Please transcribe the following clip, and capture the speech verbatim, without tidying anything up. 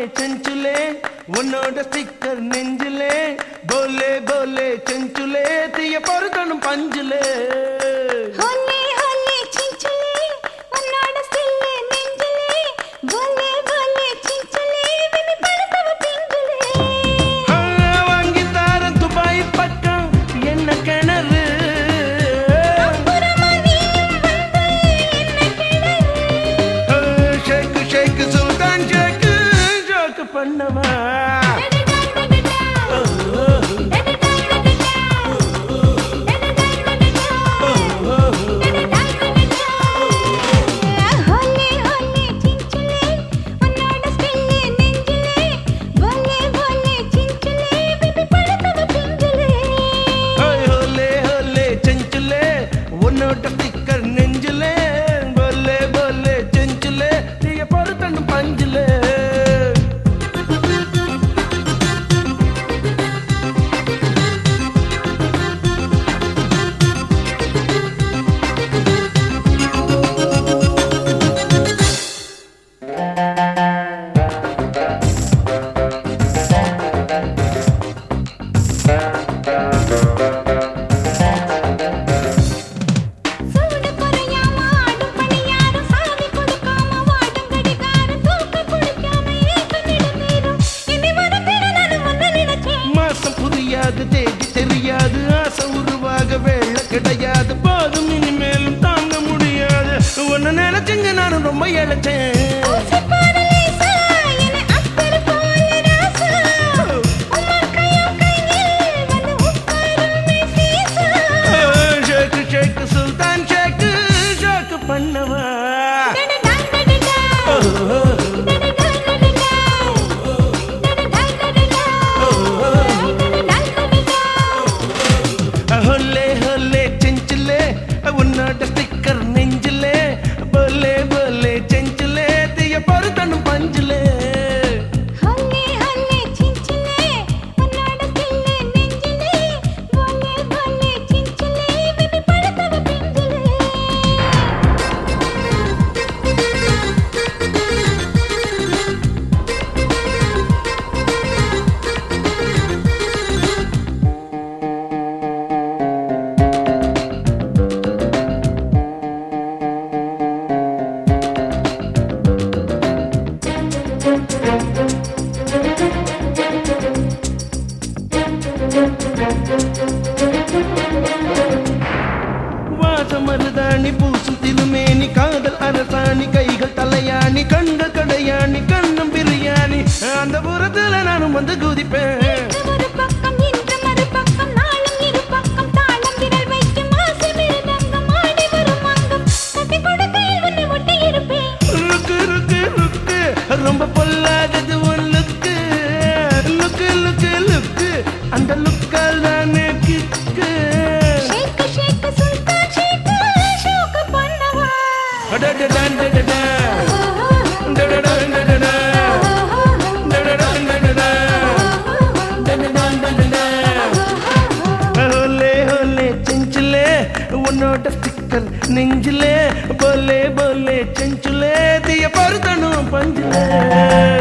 செஞ்சுலே உன்னோட ஸ்டிக்கர் நெஞ்சிலே போலே போலே செஞ்சுலே தீய பொறுக்கணும் பஞ்சுலே ஹோலே ஹோலே செஞ்சுலே உன்னோட ஸ்டில்லே நெஞ்சிலே போலே போலே செஞ்சுலே விமி படுத்தவ பிஞ்சுலே வாங்கி தாரன் துபாய் பக்கம் என்ன கிணறு அப்புறமா நீயும் வந்து என்ன கிணறு ஷேக்கு ஷேக்கு சுல்தான் ஷேக்கு ஷோக்கு பண்ணவா ஸ்டிக்கர் நெஞ்சிலே போலே போலே செஞ்சுலே தீய பொறுக்கணும் பஞ்சுலே தேதி தெரியாது ஆசை உருவாக வேள கிடையாது போதும் இனிமேலும் தாங்க முடியாது ஒன்னு நினைச்சுங்க நானும் ரொம்ப இழைச்சேன் ஷேக்கு ஷேக்கு சுல்தான் ஷேக்கு ஷோக்கு பண்ணவா ஹோலே ஹோலே செஞ்சுலே உன்னோட ஸ்டிக்கர் நெஞ்சிலே போலே போலே செஞ்சுலே தீய பொறுக்கணும் பஞ்சுலே ஹோலே ஹோலே செஞ்சுலே உன்னோட ஸ்டில்லே நெஞ்சிலே போலே போலே செஞ்சுலே விமி படுத்தவ பிஞ்சுலே வாசமருதாணி பூசும் திருமேனி காதல் அரசாணி கைகள் தலையாணி கண்கள் கடையாணி கண்ணம் பிரியாணி அந்த புறத்துல நானும் வந்து குதிப்பேன் ஒரு பக்கம் இன்று மறு பக்கம் நாளும் இரு பக்கம் தாளம் விரல் வைக்கும் ஆசை மிருதங்கம் ஆடி வரும் அங்கம் கட்டி கொடுக்கையில் உன்னை ஒட்டி இருப்பேன் லுக்கு லுக்கு லுக்கு ரொம்ப பொல்லாதது உன் லுக்கு லுக்கு லுக்கு லுக்கு அந்த லுக்கால் தானே கிக்கு ஷேக்கு ஷேக்கு சுல்தான் ஷேக்கு ஷோக்கு பண்ணவா அடடடடடடா டடடடடடா டடடடடடா டடடடடடா ஹோலே ஹோலே செஞ்சுலே உன்னோட ஸ்டிக்கர் நெஞ்சிலே போலே போலே செஞ்சுலே தீய பொறுக்கணும் பஞ்சுலே